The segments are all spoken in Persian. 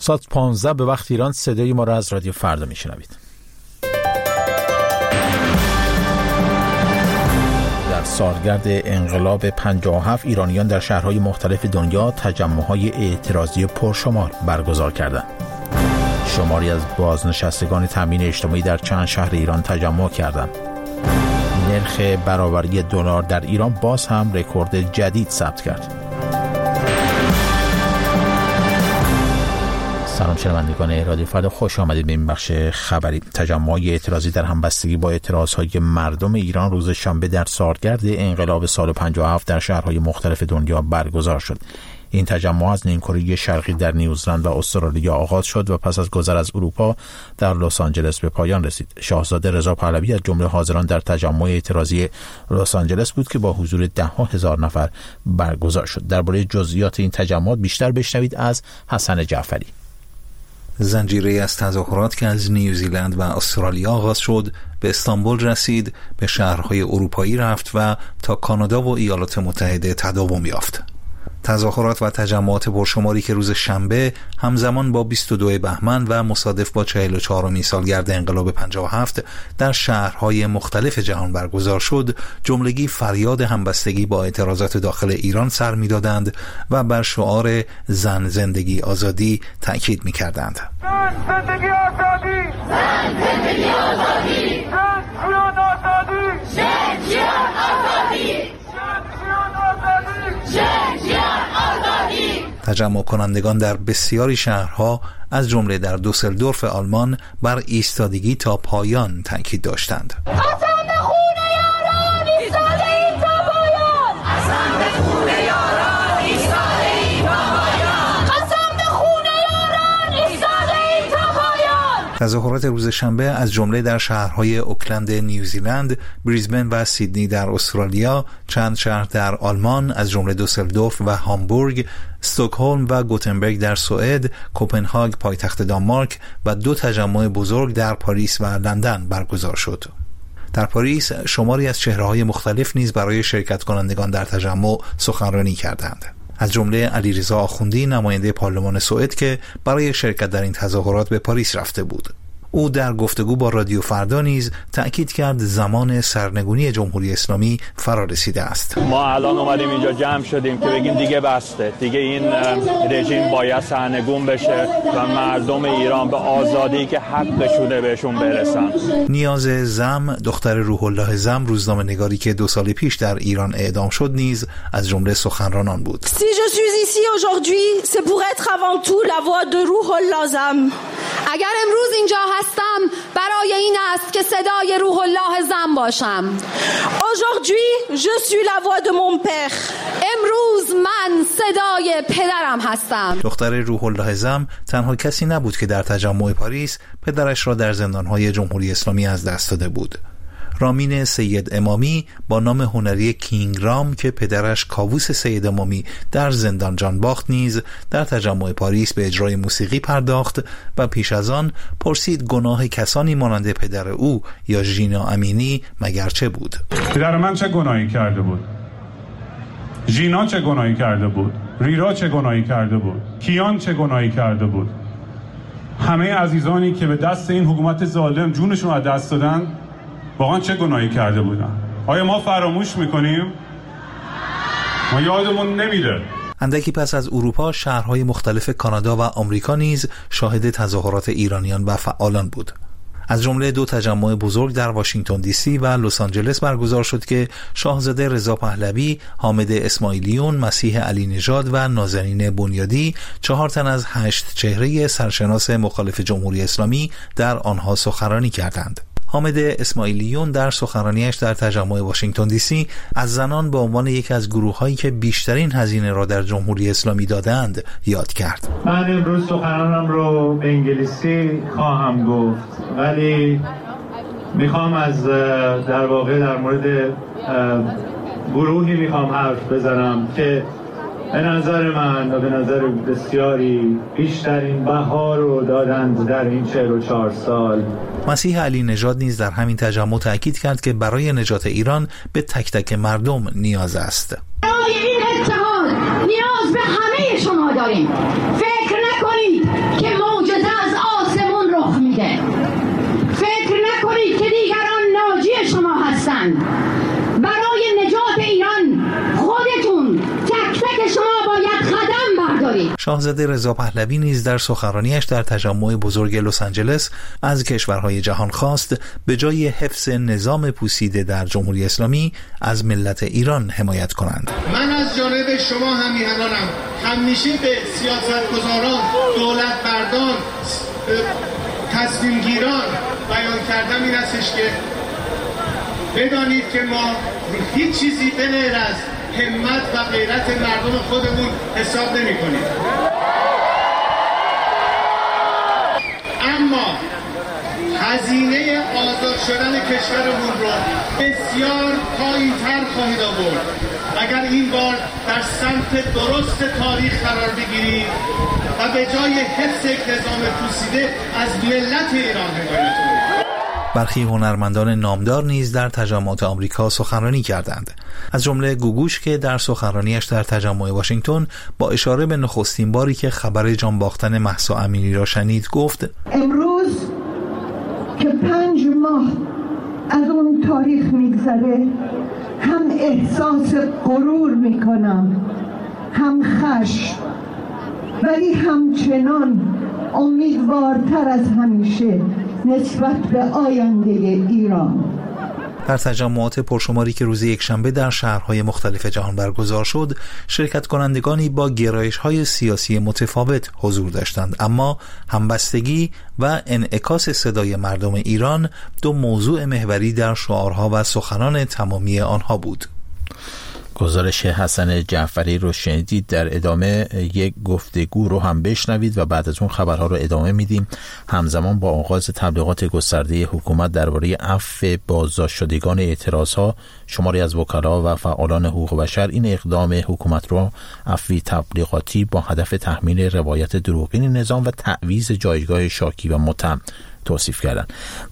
ساعت 15 به وقت ایران صدای ما را از رادیو فردا میشنوید. در سالگرد انقلاب 57 ایرانیان در شهرهای مختلف دنیا تجمع‌های اعتراضی پرشمار برگزار کردند. شماری از بازنشستگان تامین اجتماعی در چند شهر ایران تجمع کردند. نرخ برابری دلار در ایران باز هم رکورد جدید ثبت کرد. سلام شنوندگان رادیو فردا، خوش آمدید به این بخش خبری. تجمع‌های اعتراضی در همبستگی با اعتراضهای مردم ایران روز شنبه در سالگرد انقلاب سال 57 در شهرهای مختلف دنیا برگزار شد. این تجمع از نیمکره شرقی در نیوزلند و استرالیا آغاز شد و پس از گذر از اروپا در لس آنجلس به پایان رسید. شاهزاده رضا پهلوی از جمله حاضران در تجمع اعتراضی لس آنجلس بود که با حضور 10,000 نفر برگزار شد. درباره جزئیات این تجمعات بیشتر بشنوید از حسن جعفری. زنجیره از تظاهرات که از نیوزیلند و استرالیا آغاز شد به استانبول رسید، به شهرهای اروپایی رفت و تا کانادا و ایالات متحده تداوم یافت. تظاهرات و تجمعات پرشماری که روز شنبه همزمان با 22 بهمن و مصادف با 44مین سالگرد انقلاب 57 در شهرهای مختلف جهان برگزار شد، جملگی فریاد همبستگی با اعتراضات داخل ایران سر می‌دادند و بر شعار زن زندگی آزادی تأکید می‌کردند. زن زندگی آزادی، زن زندگی آزادی، زن جان آزادی، زن جان آزادی، تجمع کنندگان در بسیاری شهرها از جمله در دوسلدورف آلمان بر ایستادگی تا پایان تأکید داشتند. تظاهرات روز شنبه از جمله در شهرهای اوکلند نیوزیلند، بریزبن و سیدنی در استرالیا، چند شهر در آلمان از جمله دوسلدورف و هامبورگ، استکهلم و گوتنبرگ در سوئد، کوپنهاگ پایتخت دانمارک و 2 تجمع بزرگ در پاریس و لندن برگزار شد. در پاریس شماری از چهره‌های مختلف نیز برای شرکت کنندگان در تجمع سخنرانی کردند. از جمله علیرضا آخوندی نماینده پارلمان سوئد که برای شرکت در این تظاهرات به پاریس رفته بود. او در گفتگو با رادیو فردا نیز تأکید کرد زمان سرنگونی جمهوری اسلامی فرا رسیده است. ما الان اومدیم اینجا جمع شدیم که بگیم دیگه بسته، دیگه این رژیم باید سرنگون بشه و مردم ایران به آزادی که حقشونه بهشون برسن. نیاز زم، دختر روح الله زم، روزنامه‌نگاری که 2 سال پیش در ایران اعدام شد، نیز از جمله سخنرانان بود. Si je suis ici aujourd'hui, c'est pour être avant tout la voix de روح الله زم. اگر امروز اینجا هستم برای این است که صدای روح الله زم باشم. Aujourd'hui, je suis la voix de mon père. امروز من صدای پدرم هستم. دختر روح الله زم تنها کسی نبود که در تجمع پاریس پدرش را در زندانهای جمهوری اسلامی از دست داده بود. رامین سید امامی با نام هنری کینگ رام که پدرش کاووس سید امامی در زندان جان باخت نیز در تجمع پاریس به اجرای موسیقی پرداخت و پیش از آن پرسید گناه کسانی مانند پدر او یا ژینا امینی مگر چه بود؟ پدر من چه گناهی کرده بود؟ ژینا چه گناهی کرده بود؟ ریرا چه گناهی کرده بود؟ کیان چه گناهی کرده بود؟ همه عزیزانی که به دست این حکومت ظالم جونشون از دست دادن واقعا چه گناهی کرده بودن؟ آیا ما فراموش میکنیم؟ ما یادمون نمیره. اندکی پس از اروپا شهرهای مختلف کانادا و آمریکا نیز شاهد تظاهرات ایرانیان و فعالان بود. از جمله 2 تجمع بزرگ در واشنگتن دی سی و لس آنجلس برگزار شد که شاهزاده رضا پهلوی، حامد اسماعیلیون، مسیح علی نژاد و نازنین بنیادی 4 تن از 8 چهره سرشناس مخالف جمهوری اسلامی در آنها سخنرانی کردند. حامد اسماعیلیون در سخنرانیش در تجمع واشنگتن دی سی از زنان به عنوان یکی از گروه‌هایی که بیشترین هزینه را در جمهوری اسلامی دادند یاد کرد. من امروز سخنرانم رو به انگلیسی خواهم گفت، ولی میخوام از در واقع در مورد گروهی میخوام حرف بزنم که به نظر من و به نظر بسیاری بیشترین بها رو دادند در این 44 سال. مسیح علی نژاد نیز در همین تجمع تأکید کرد که برای نجات ایران به تک تک مردم نیاز است. برای این اتحاد نیاز به همه شما داریم. فکر نکنید که شاهزاده رضا پهلوی نیز در سخنرانیش در تجمع بزرگ لس آنجلس از کشورهای جهان خواست به جای حفظ نظام پوسیده در جمهوری اسلامی از ملت ایران حمایت کنند. من از جانب شما همیهنانم همیشه به سیاستگزاران، دولتمردان، تصمیمگیران بیان کردم این استش که بدانید که ما هیچ چیزی به غیر از همت و غیرت مردم خودمون حساب نمی کنیم. اما هزینه آزاد شدن کشورمون رو بسیار پایین‌تر خواهید آورد اگر این بار در سمت درست تاریخ قرار بگیرید و به جای حفظ یک نظام پوسیده از ملت ایران حمایت کنید. برخی هنرمندان نامدار نیز در تجمعات آمریکا سخنرانی کردند، از جمله گوگوش که در سخنرانیش در تجمع واشنگتن با اشاره به نخستین باری که خبر جان باختن مهسا امینی را شنید گفت: امروز که 5 ماه از اون تاریخ میگذره هم احساس غرور میکنم، هم خشم، ولی همچنان امیدوارتر از همیشه نسبت به آینده ایران. در تجمعات پرشماری که روز یکشنبه در شهرهای مختلف جهان برگزار شد، شرکت کنندگانی با گرایش‌های سیاسی متفاوت حضور داشتند، اما همبستگی و انعکاس صدای مردم ایران دو موضوع محوری در شعارها و سخنان تمامی آنها بود. گزارش حسن جعفری رو شنیدید. در ادامه یک گفتگو رو هم بشنوید و بعد از اون خبرها رو ادامه میدیم. همزمان با آغاز تبلیغات گسترده حکومت درباره عفو بازداشت شدگان اعتراضها، شماری از وکلا و فعالان حقوق بشر این اقدام حکومت رو عفوی تبلیغاتی با هدف تحمیل روایت دروغین نظام و تعویض جایگاه شاکی و متهم توصیف کردن.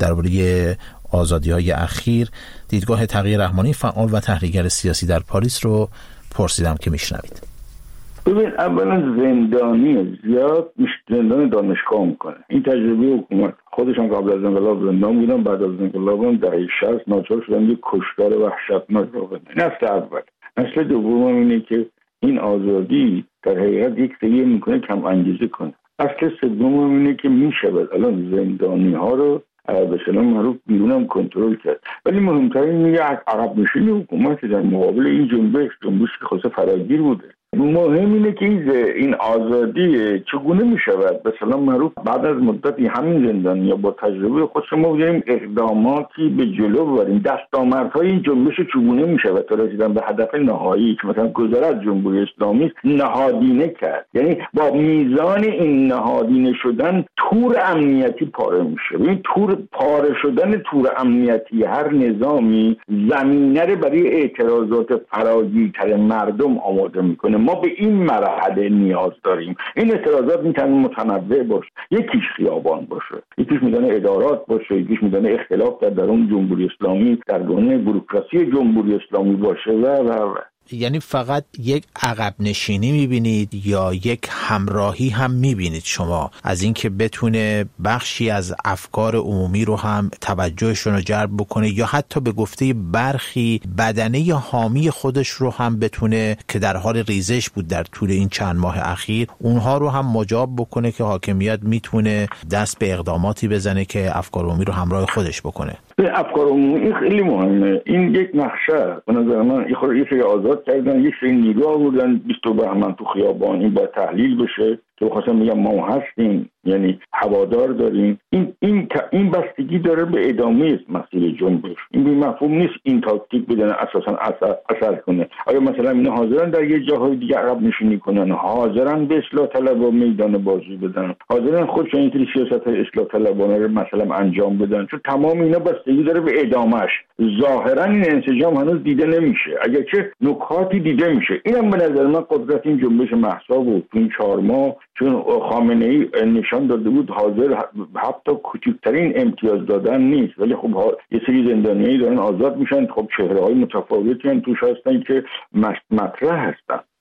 درباره آزادی‌های اخیر دیدگاه تقی رحمانی فعال و تحلیلگر سیاسی در پاریس رو پرسیدم که میشنوید. ببین، اولا زندانی زیاد زندان دانشگاه میکنه. این تجربه حکومت خودشان قبل از انقلاب زندان بودن، بعد از انقلاب هم دهه 60 ناچار شدن یک کشتار وحشتناک را بدن. نسل اول. نسل دوم اینه که این آزادی در حقیقت یک سریع میکنه کم انگیزه کنه. اصل سوم اینه که میشود الان زندانی ها رو به سلام معروف بیرونم کنترل کرد. ولی مهمتر اینه عقب نشینی حکومت در مقابل این جنبش که خاصه فراگیر بوده. مهم اینه که این آزادی چگونه میشود به سلام معروف بعد از مدتی همین زندانی یا با تجربه خود شما بگیریم اقداماتی به جلو ببریم. دستاوردهای این جنبش چگونه میشود تا رسیدن به هدف نهایی که مثلا گذرات جمهوری اسلامی نهادینه کرد. یعنی با میزان این نهادینه شدن تور امنیتی پاره میشه. این تور پاره شدن تور امنیتی هر نظامی زمینه رو برای اعتراضات فراگیرتر مردم آماده میکنه. ما به این مرحله نیاز داریم. این اعتراضات میتونه متنوع باشه، یکیش خیابان باشه، یکیش میدان ادارات باشه، یکیش میدان اختلاف در درون جمهوری اسلامی در درون بوروکراسی جمهوری اسلامی باشه و یعنی فقط یک عقب نشینی میبینید یا یک همراهی هم میبینید شما از اینکه بتونه بخشی از افکار عمومی رو هم توجهشون رو جلب بکنه یا حتی به گفته برخی بدنه یا حامی خودش رو هم بتونه که در حال ریزش بود در طول این چند ماه اخیر اونها رو هم مجاب بکنه که حاکمیت میتونه دست به اقداماتی بزنه که افکار عمومی رو همراه خودش بکنه؟ افکار عمومی خیلی مهمه. این یک نقشه به نظر من یه سری آزاد کردن، یک سری نیرو آوردن 22 بهمن تو خیابان. این باید تحلیل بشه که خواستم میگم ما هستیم، یعنی هوادار داریم. این بستگی داره به ادامه مسیر جنبش. این بی مفهوم نیست این تاکتیک بدن اساسا اثر کنه. آیا مثلا اینا حاضرن در یه جاهای دیگه عقب نشینی کنن، حاضرن به اصلاح طلبا میدان بازی بدن، حاضرن خودشون این سیاست اصلاح طلبانه رو مثلا انجام بدن؟ چون تمام اینا بستگی داره به ادامهش. ظاهرا این انسجام هنوز دیده نمیشه، اگرچه نکاتی دیده میشه. اینم به نظر من قدرت این جنبش مهسا بود تو این 4 ماه، چون خامنه‌ای نشان داده بود حاضر حتی کوچکترین امتیاز دادن نیست. ولی خب یه سری زندانیایی دارن آزاد میشن، خب چهره‌های متفاوتی هم توش هستن که مطرح هستن.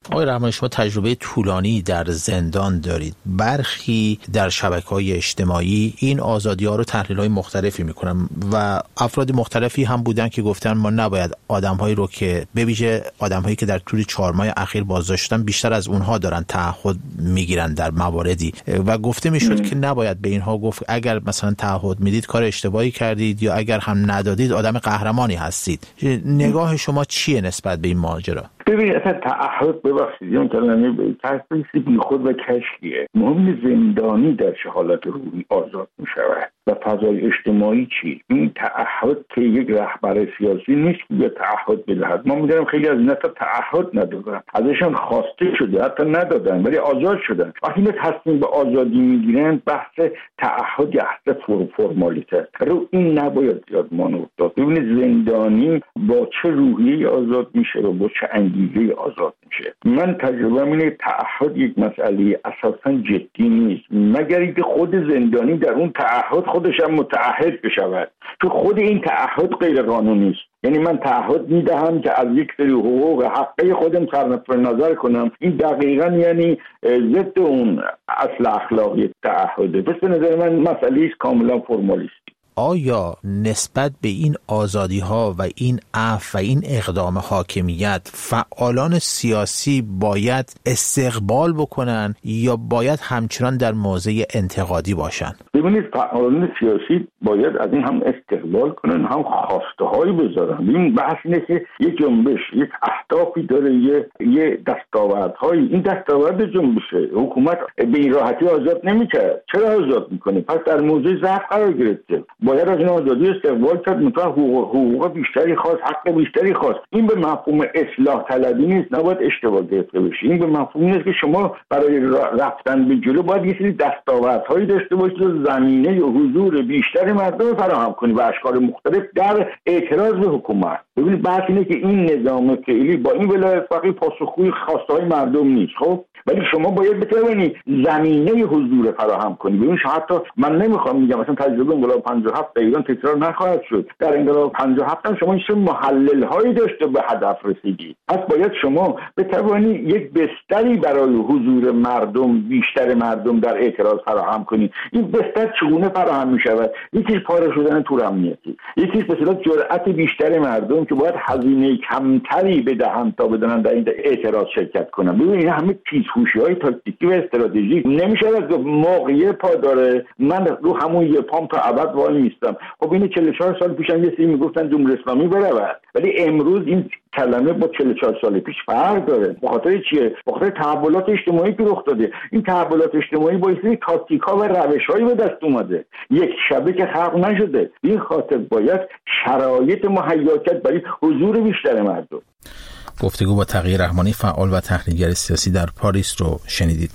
آقای رحمانی، شما تجربه طولانی در زندان دارید. برخی در شبکه‌های اجتماعی این آزادی‌ها رو تحلیل‌های مختلفی می‌کنن و افراد مختلفی هم بودن که گفتن ما نباید آدم‌هایی رو که به ویژه آدم‌هایی که در طول 4 ماه اخیر بازداشتن بیشتر از اونها دارن تعهد میگیرن در مواردی و گفته میشد که نباید به اینها گفت اگر مثلا تعهد میدید کار اشتباهی کردید یا اگر هم ندادید آدم قهرمانی هستید. نگاه شما چیه نسبت به این ماجرا؟ ببینید اصلا تعهد ببخشید اون کلمه تحصیل بی خود و کشکیه. مهم زندانی در چه حالت روحی آزاد می شود و فضای اجتماعی چی؟ این تعهد که یک رهبر سیاسی نیست که تعهد بدهد. ما می‌دونیم خیلی از اینا تا تعهد ندادن، ازشان خواسته شده حتی ندادن ولی آزاد شدن. وقتی اینا تصمیم به آزادی میگیرن بحث تعهد یا بحث فرمالیته رو این نباید زیاد مانور داد. ببینید زندانی با چه روحیه آزاد میشه و با چه انگیزه آزاد میشه. من تجربه‌ام اینه تعهد یک مسئله اساساً جدی نیست مگر اینکه خود زندانی در اون تعهد خودش هم متعهد بشود، چون خود این تعهد غیر قانونی است. یعنی من تعهد میدهم که از یک سری حقوق حقه خودم صرف نظر کنم، این دقیقاً یعنی ضد اون اصل اخلاقی تعهده. پس به نظر من مسئله کاملا فرمالیستی. آیا نسبت به این آزادی‌ها و این عفو و این اقدام حاکمیت فعالان سیاسی باید استقبال بکنن یا باید همچنان در موضع انتقادی باشن؟ ببینید فعالان سیاسی باید از این هم استقبال کنن هم خواسته‌هایی بذارن. این بحث اینه که یک جنبش یک اهدافی داره، یه دستاوردهایی. این دستاورد جنبشه حکومت به این راحتی آزاد نمی‌کرد. چرا آزاد می‌کنه؟ پس در موضع ضعف قرار گرفته. باید از این آزادی استقبال کرد، مطلب حقوق بیشتری خواست، حق بیشتری خواست. این به مفهوم اصلاح طلبی نیست، نباید اشتباه گرفته بشه. این به مفهوم نیست که شما برای رفتن به جلو باید یه سری دستاوردهایی داشته باشید و زمینه و حضور بیشتر مردم فراهم کنید و اشکال مختلف در اعتراض به حکومت. ببینید بحث اینه که این نظام فعلی با این ولایت فقیه پاسخگوی خواسته‌های مردم نیست، خب ولی شما باید بتوانید زمینه حضور فراهم کنید. ببین حتی من نمیخوام میگم مثلا تجربه انقلاب 57 در ایران تکرار نخواهد شد. در انقلاب 57 هم شما این محلل هایی داشته به هدف رسیدید. پس باید شما بتوانید یک بستری برای حضور مردم بیشتر مردم در اعتراض فراهم کنید. این بستر چگونه فراهم میشود؟ یکیش پاره شدن تور امنیتی، یکیش به اصطلاح جرأت بیشتر مردم که باید هزینه کمتری بدهند تا بدونن در این اعتراض شرکت کنن. ببینید همه پیچ‌خوشی‌های تاکتیکی و استراتژیک نمیشه از موقعیت پاداره من رو همون یه پام تا ابد وای میستم. خب این 44 سال پیش هم یه سری میگفتن جمهوری اسلامی برود، ولی امروز این کلمه با 44 سال پیش فرق داره. به خاطر چیه؟ به خاطر تحولات اجتماعی که رخ داده. این تحولات اجتماعی با سری تاکتیک‌ها و روش‌هایی به دست اومده، یک شبه که خلق نشده. این خاطر باید شرایط مهیا کرد برای حضور بیشتر مردم. گفتگو با تقی رحمانی، فعال و تحلیلگر سیاسی در پاریس رو شنیدید.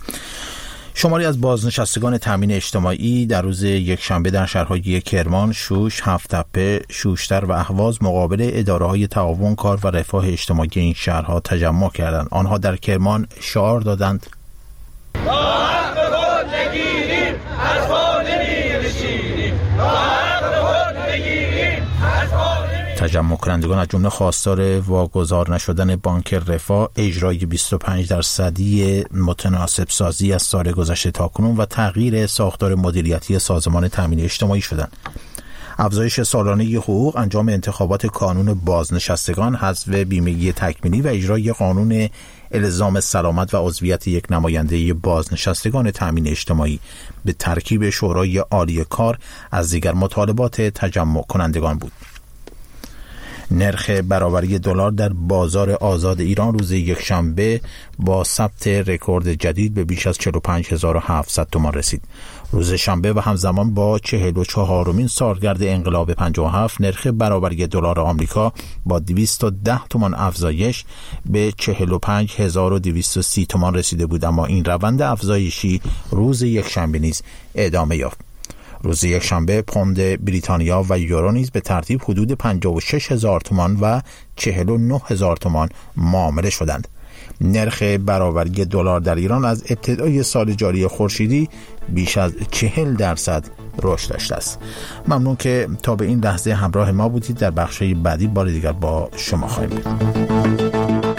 شماری از بازنشستگان تامین اجتماعی در روز یکشنبه در شهرهای کرمان، شوش، هفت‌تپه، شوشتر و اهواز مقابل اداره‌های تعاون کار و رفاه اجتماعی این شهرها تجمع کردند. آنها در کرمان شعار دادند: تا حق خود نگیریم از خود نمی‌نشینیم، تا حق خود نگیریم از خود. تجمع کنندگان از جمله خواستار واگذار نشدن بانک رفاه، اجرای 25% متناسب سازی از سال گذشته تاکنون و تغییر ساختار مدیریتی سازمان تامین اجتماعی شدند. افزایش سالانه حقوق، انجام انتخابات کانون بازنشستگان، حذف بیمگی تکمیلی و اجرای قانون الزام سلامت و عضویت یک نماینده بازنشستگان تامین اجتماعی به ترکیب شورای عالی کار از دیگر مطالبات تجمع کنندگان بود. نرخ برابری دلار در بازار آزاد ایران روز یکشنبه با ثبت رکورد جدید به بیش از 45700 تومان رسید. روز شنبه و همزمان با 44مین سالگرد انقلاب 57 نرخ برابری دلار آمریکا با 210 تومان افزایش به 45230 تومان رسیده بود، اما این روند افزایشی روز یکشنبه نیز ادامه یافت. روز یکشنبه پوند بریتانیا و یورو نیز به ترتیب حدود 56000 تومان و 49000 تومان معامله شدند. نرخ برابری دلار در ایران از ابتدای سال جاری خورشیدی بیش از 40% رشد داشته است. ممنون که تا به این لحظه همراه ما بودید. در بخش بعدی بار دیگر با شما خواهیم بود.